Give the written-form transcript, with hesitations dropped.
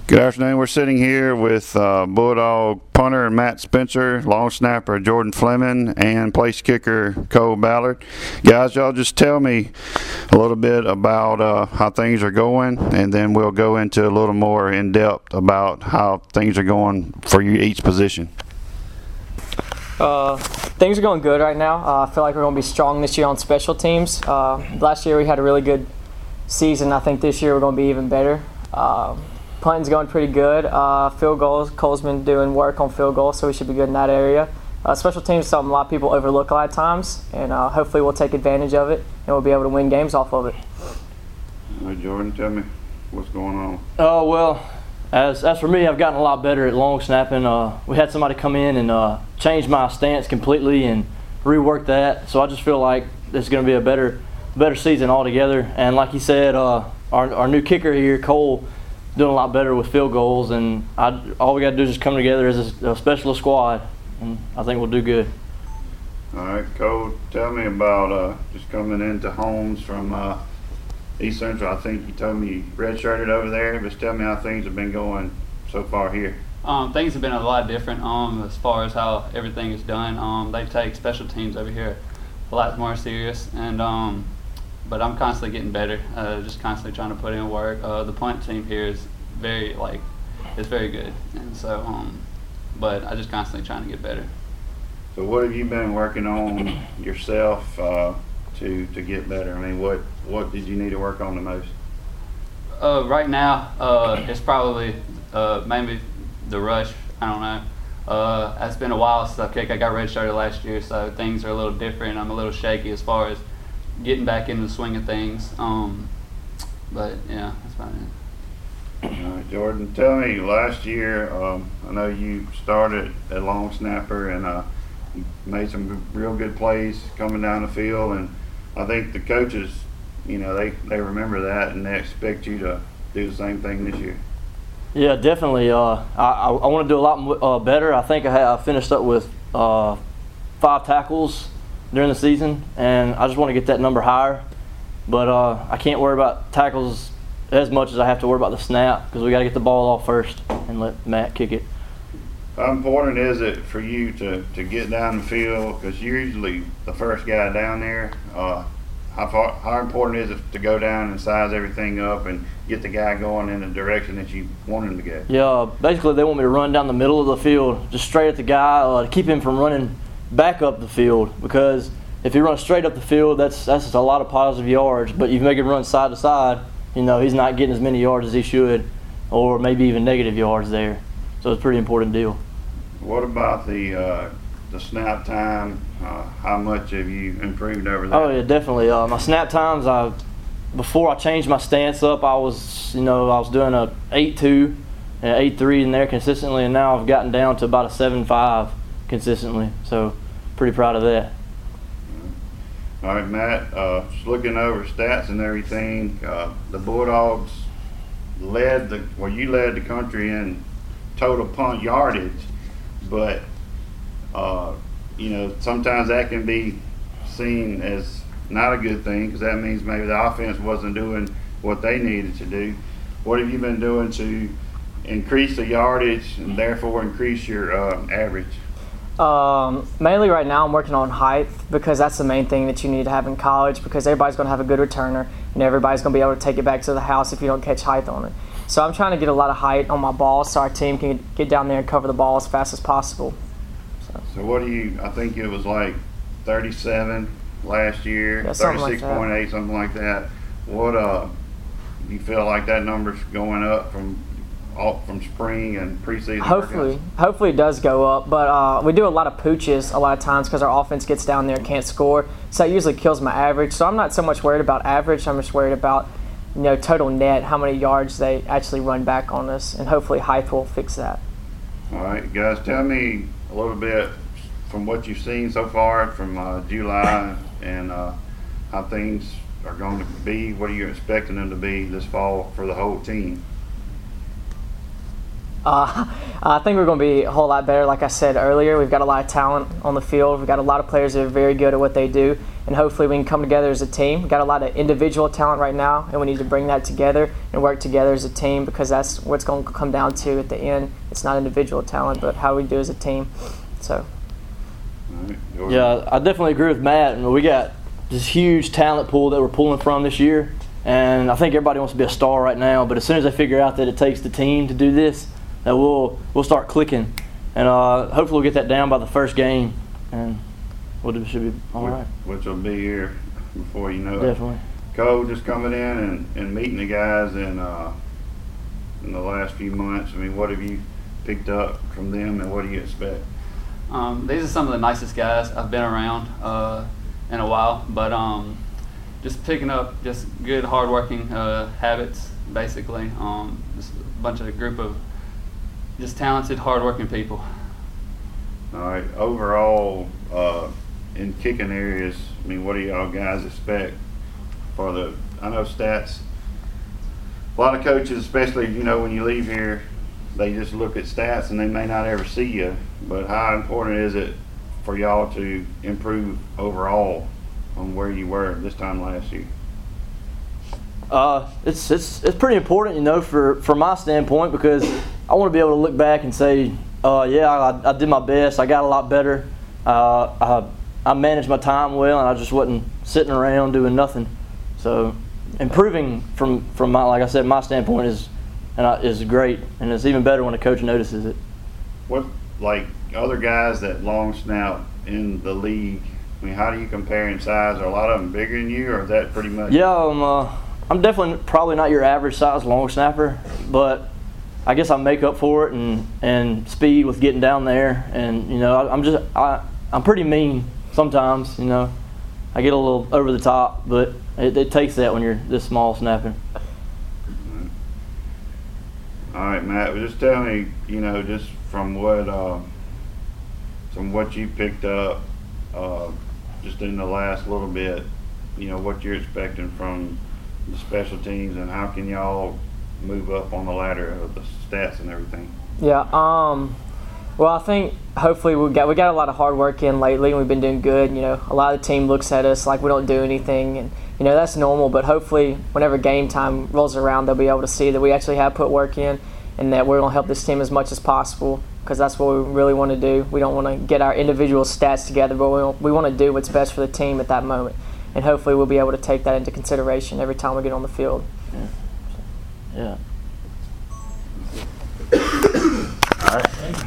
Good afternoon. We're sitting here with Bulldog punter Matt Spencer, long snapper Jordan Fleming, and place kicker Cole Ballard. Guys, y'all just tell me a little bit about how things are going, and then we'll go into a little more in depth about how things are going for you each position. Things are going good right now. I feel like we're going to be strong this year on special teams. Last year we had a really good season. I think this year we're going to be even better. Punting's going pretty good. Field goals, Cole's been doing work on field goals, so we should be good in that area. Special teams is something a lot of people overlook a lot of times, and hopefully we'll take advantage of it, and we'll be able to win games off of it. All right, Jordan, tell me what's going on. Well, as for me, I've gotten a lot better at long snapping. We had somebody come in and change my stance completely and rework that, so I just feel like it's going to be a better season altogether. And like you said, our new kicker here, Cole, doing a lot better with field goals, and all we got to do is just come together as a specialist squad, and I think we'll do good. All right, Cole, tell me about just coming into Holmes from East Central. I think you told me you redshirted over there, but tell me how things have been going so far here. Things have been a lot different as far as how everything is done. They take special teams over here a lot more serious, and but I'm constantly getting better, just constantly trying to put in work. The punt team here is very good, and so but I just constantly trying to get better. So what have you been working on yourself to get better? I mean, what did you need to work on the most? Right now, it's probably maybe the rush. I don't know. It's been a while since I've kicked. I got redshirted last year, so things are a little different. I'm a little shaky as far as getting back into the swing of things. But yeah, that's about it. All right, Jordan, tell me, last year, I know you started at long snapper and you made some real good plays coming down the field, and I think the coaches, you know, they remember that and they expect you to do the same thing this year. Yeah, definitely. I want to do a lot better. I think I finished up with 5 tackles during the season, and I just want to get that number higher. But I can't worry about tackles as much as I have to worry about the snap, because we got to get the ball off first and let Matt kick it. How important is it for you to get down the field, because you're usually the first guy down there? How important is it to go down and size everything up and get the guy going in the direction that you want him to go? Yeah, basically they want me to run down the middle of the field, just straight at the guy, to keep him from running back up the field, because if he runs straight up the field, that's a lot of positive yards. But you make him run side to side, you know, he's not getting as many yards as he should, or maybe even negative yards there. So it's a pretty important deal. What about the snap time? How much have you improved over that? Oh yeah, definitely. My snap times, before I changed my stance up, I was doing a 8.2 and 8.3 in there consistently, and now I've gotten down to about a 7.5 consistently. So pretty proud of that. All right, Matt, just looking over stats and everything, the Bulldogs you led the country in total punt yardage, but you know, sometimes that can be seen as not a good thing, because that means maybe the offense wasn't doing what they needed to do. What have you been doing to increase the yardage and therefore increase your average? Mainly right now I'm working on height, because that's the main thing that you need to have in college, because everybody's going to have a good returner and everybody's going to be able to take it back to the house if you don't catch height on it. So I'm trying to get a lot of height on my ball so our team can get down there and cover the ball as fast as possible. So what do you, I think it was like 37 last year, yeah, 36.8, something like that. What do you feel like that number's going up from spring and preseason? Hopefully it does go up, but we do a lot of pooches a lot of times because our offense gets down there and can't score, so that usually kills my average. So I'm not so much worried about average, I'm just worried about, you know, total net, how many yards they actually run back on us, and hopefully height will fix that. All right, guys, tell me a little bit from what you've seen so far from July and how things are going to be. What are you expecting them to be this fall for the whole team? I think we're going to be a whole lot better. Like I said earlier, we've got a lot of talent on the field. We've got a lot of players that are very good at what they do, and hopefully we can come together as a team. We've got a lot of individual talent right now, and we need to bring that together and work together as a team, because that's what's going to come down to at the end. It's not individual talent, but how we do as a team. So. All right, Jordan. Yeah, I definitely agree with Matt. We got this huge talent pool that we're pulling from this year, and I think everybody wants to be a star right now. But as soon as they figure out that it takes the team to do this, that we'll start clicking, and hopefully we'll get that down by the first game, and should be all right. Which will be here before you know it. Definitely. Cole, just coming in and meeting the guys in the last few months. I mean, what have you picked up from them, and what do you expect? These are some of the nicest guys I've been around in a while, but just picking up just good, hardworking habits, basically. Just a bunch of a group of just talented, hardworking people. All right. Overall, in kicking areas, I mean, what do y'all guys expect for the? I know stats. A lot of coaches, especially when you leave here, they just look at stats and they may not ever see you. But how important is it for y'all to improve overall on where you were this time last year? It's pretty important, for my standpoint, because I want to be able to look back and say, yeah, I did my best. I got a lot better. I managed my time well, and I just wasn't sitting around doing nothing. So improving from my, like I said, my standpoint is great, and it's even better when a coach notices it. What, like other guys that long snap in the league, I mean, how do you compare in size? Are a lot of them bigger than you, or is that pretty much? Yeah, I'm definitely probably not your average size long snapper, but I guess I make up for it and speed with getting down there, and I'm pretty mean sometimes. I get a little over the top, but it takes that when you're this small snapping. All right, Matt. Well, just tell me, just from what you picked up, just in the last little bit, what you're expecting from the special teams, and how can y'all move up on the ladder of the stats and everything? Yeah. Well, I think hopefully we got a lot of hard work in lately, and we've been doing good. A lot of the team looks at us like we don't do anything, and that's normal. But hopefully, whenever game time rolls around, they'll be able to see that we actually have put work in, and that we're going to help this team as much as possible, because that's what we really want to do. We don't want to get our individual stats together, but we want to do what's best for the team at that moment. And hopefully we'll be able to take that into consideration every time we get on the field. Yeah.